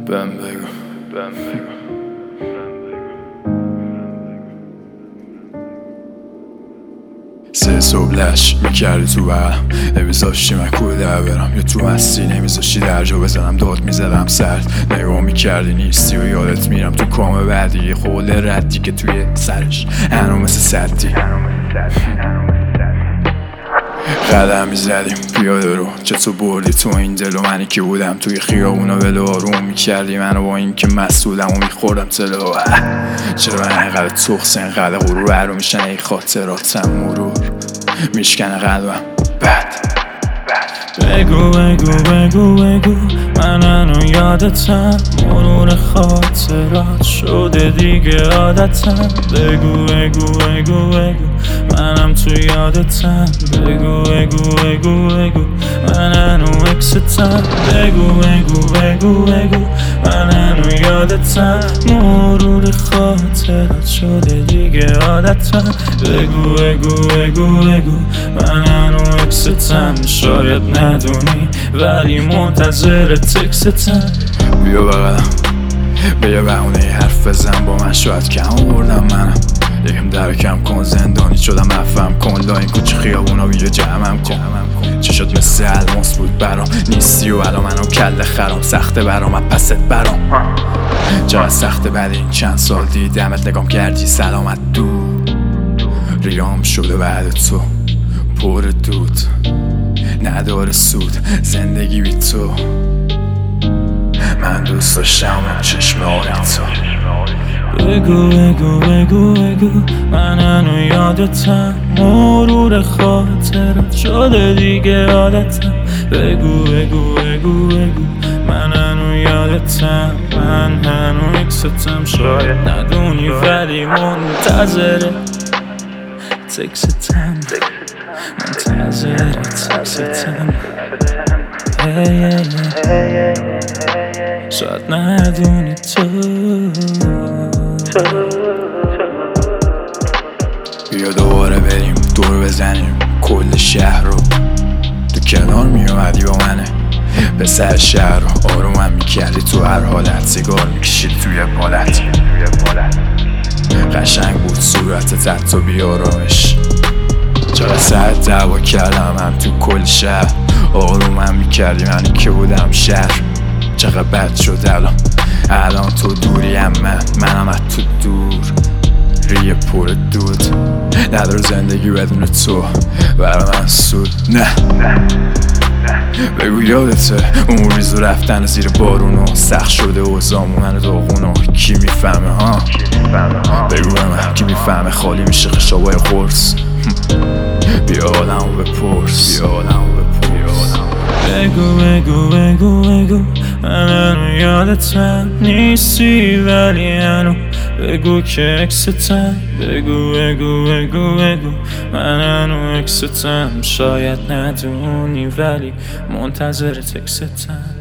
بهم بگو سه صبح لش میکردی تو برم، نمیذاشتی من کوه در برم، یا تو مستی نمیذاشتی درجا بزنم، داد میزدم سرد نگاه میکردی نیستی و یادت میرم تو کام بعدی یه قول ردی که توی سرش هنو مثل سدی قدم میزدیم پیاده رو، چطور بردی تو این دل و منی که بودم توی خیابونا ولو آروم میکردی منو با این که مسئولم و میخوردم تلو. چرا من اینقدر تخص اینقدر غرور رو میشن ای خاطراتم مرور میشکنه قلبم بد. بگو بگو بگو بگو من هنو یادتم، مرور خاطرات شده دیگه عادتم. بگو بگو بگو بگو منم تو یادتم، بگو بگو بگو بگو من هنو اکستم. بگو بگو بگو بگو من هنو یادتم، مرور خاطرات شده دیگه عادتم. بگو بگو بگو بگو من هنو اکستم، شاید ندونی ولی منتظر تکستم. بیا بغلم بیا بهونه حرف بزن با من، شاید کم آوردم منم، یکم درکم کن زندانی شدم افهم کن لا این کوچه خیابونا بیا جمعم کن. چه شد مثل الماس بود برام نیستی و الان منو کل خرام، سخته برام از پست برام چقدر سخته بعد این چند سال دیدمت نگام کردی سلامت دور ریام شده بعد تو پر دود نداره سود زندگی بی تو، من دوست داشتم اون چشم آبی تو. بگو بگو بگو بگو من هنو یادتم، مرور خاطرات شده دیگه عادتم. بگو بگو بگو بگو من هنو یادتم، من هنو اکستم، شاید ندونی ولی منتظر تکستم، منتظر تکستم. شاید ندونی تو. بیا دوباره بریم دور بزنیم کل شهر رو، تو کنار میومدی با منه به سر شهر رو آرومم میکردی تو هر حالت، سیگار میکشید توی پالت قشنگ بود صورتت حتی بیارامش. چقدر ساعت دعوا کردم هم تو کل شهر، آرومم میکردی منی که بودم شهر. چقدر بد شد الان تو دوریم منم از تو دور ریه پر دود نداره زندگی بدون تو برای من سود نه. بگو یادته اون ریزو رفتن زیر بارونو سخت شده و زامون داغونو کی میفهمه ها؟ بگو به من کی میفهمه خالی میشه خشابای قرص. بیا آدمو بپرس بگو بگو بگو بگو من هنو یادتم نیستی ولی هنو بگو که اکستم. بگو بگو بگو بگو من هنو اکستم، شاید ندونی ولی منتظر تکستم.